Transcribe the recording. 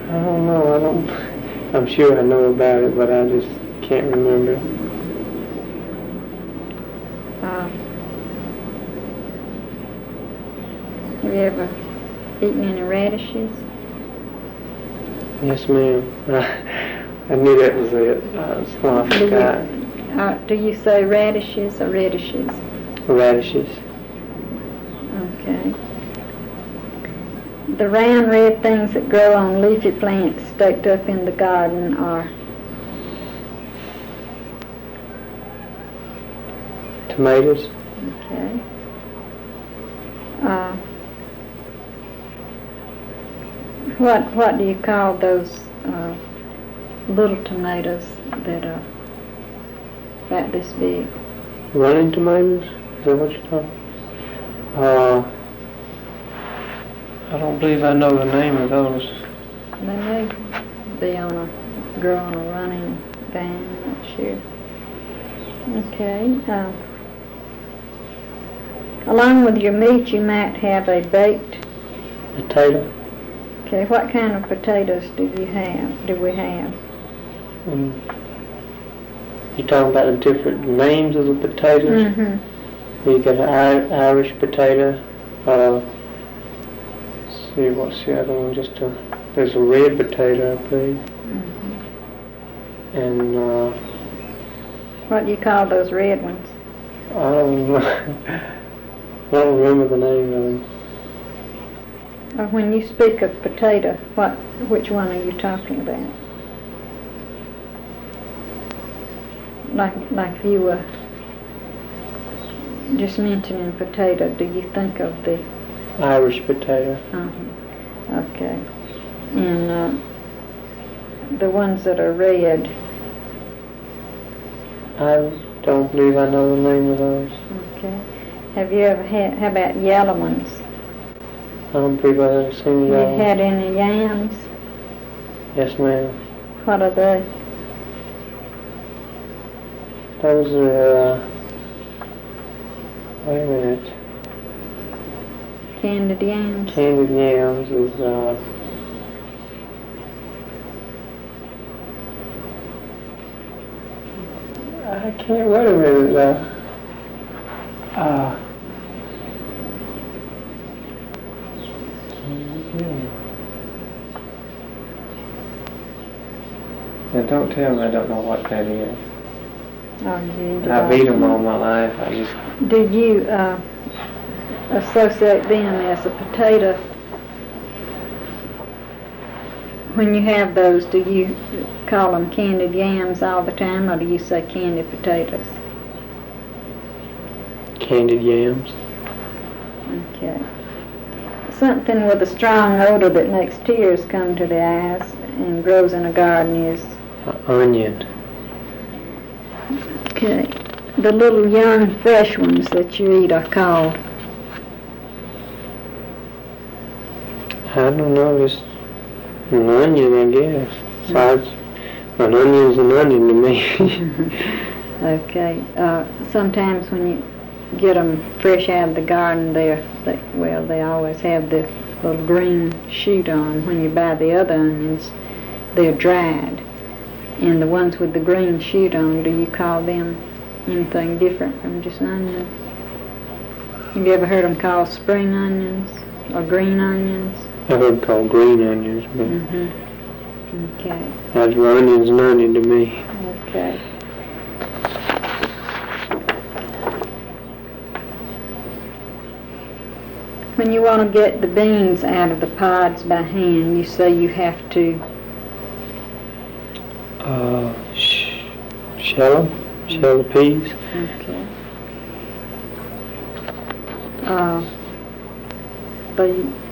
I don't know. I'm sure I know about it, but I just can't remember. Have you ever eaten any radishes? Yes, ma'am. I knew that was it. I forgot. Do you say radishes or radishes? Radishes. Okay. The round red things that grow on leafy plants staked up in the garden are tomatoes. Okay. What do you call those little tomatoes that are about this big? Running tomatoes? Is that what you're talking about? I don't believe I know the name of those. They may be grow on a running vine, I'm not sure. Okay. Along with your meat, you might have a baked potato. Okay, what kind of potatoes do we have? You're talking about the different names of the potatoes? Mm-hmm. You got an Irish potato. Let's see, what's the other one? There's a red potato, I believe. Mm-hmm. And what do you call those red ones? I don't know. I don't remember the name of them. When you speak of potato, which one are you talking about? Like if you were just mentioning potato, do you think of the Irish potato? Okay. And the ones that are red? I don't believe I know the name of those. Okay. Have you ever how about yellow ones? I don't believe I've ever seen yellow. Have you had any yams? Yes, ma'am. What are they? Those are, wait a minute. Candied yams? Candied yams is, I can't, wait a minute, Now don't tell me I don't know what that is. I've eaten them all my life. Do you associate them as a potato? When you have those, do you call them candied yams all the time, or do you say candied potatoes? Candied yams. Okay. Something with a strong odor that makes tears come to the eyes and grows in a garden is? Onion. Okay. The little young fresh ones that you eat are called? I don't know, just an onion, I guess. Besides, an onion's an onion to me. Okay. Sometimes when you get them fresh out of the garden, they always have the little green shoot on. When you buy the other onions, they're dried. And the ones with the green shoot on, do you call them anything different from just onions? Have you ever heard them called spring onions or green onions? I've heard them called green onions, but Okay. That's onion's an onion to me. Okay. When you want to get the beans out of the pods by hand, you say you have to shell the peas. Okay.